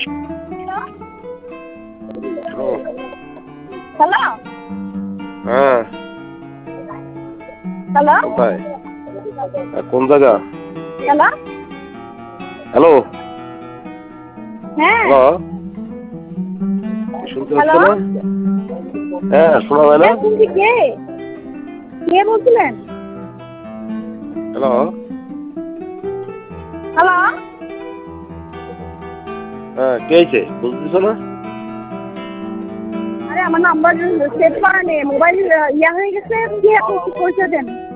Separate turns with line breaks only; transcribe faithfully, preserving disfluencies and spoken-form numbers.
Hello.
হ্যাঁ।
Hello.
কোথায়? কোন জায়গা?
হ্যালো।
হ্যালো।
হ্যাঁ।
হ্যালো। শুনতে পাচ্ছ
হ্যালো।
না? হ্যাঁ, শোনা যায় না?
হ্যাঁ শুনছি। কে কে বলছিলেন?
হ্যালো।
হ্যালো।
হ্যাঁ, কে আইছে? বুঝতেছ না?
আরে আমার নাম্বার সেভ করা নেই, মোবাইল ইয়া হয়ে গেছে। কে আপনি, কি পরিচয় দেন?